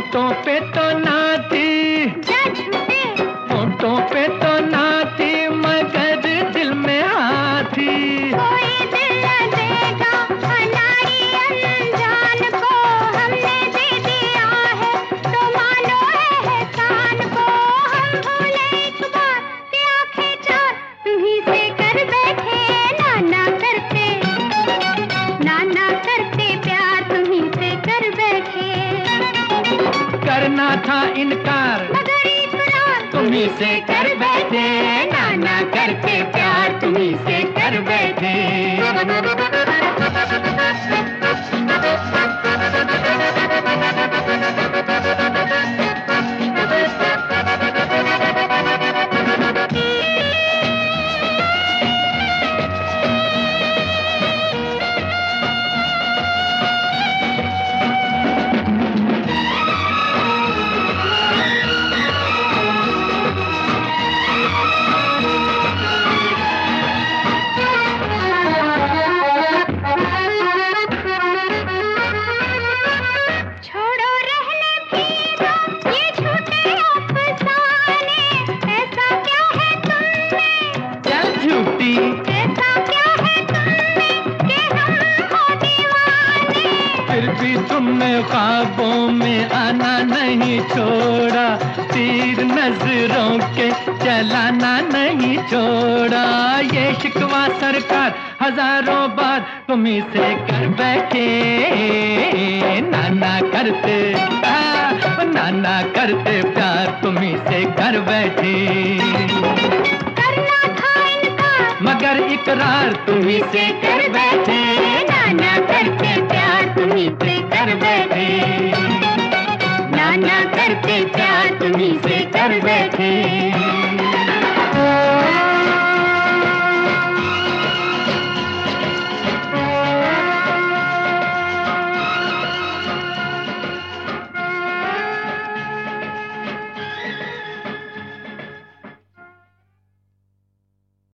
होठों पे तो ना थी, होठों पे तो ना थी, मगर दिल में हाँ थी। कोई दिल न देगा अनाड़ी अनजान को, हमने दे दिया है तो मानो एहसान को। हम भूले एक बार कि आंखें चार तुम्हीं से कर बैठे, नाना करते प्यार तुम्हीं से कर बैठे। करना था इनकार मगर इकरार तुम्हीं से कर बैठे, नाना करके प्यार तुम्हीं से कर बैठे। फिर भी तुमने ख्वाबों में आना नहीं छोड़ा, तीर नजरों के चलाना नहीं छोड़ा। ये शिकवा सरकार हजारों बार तुम्हीं से कर बैठे, नाना करते प्यार तुम्हीं से कर बैठे। करना था इनकार मगर इकरार तुम्हीं से कर बैठे, नाना करते प्यार तुम्हीं से कर बैठे, नाना करते प्यार तुम्हीं से कर बैठे।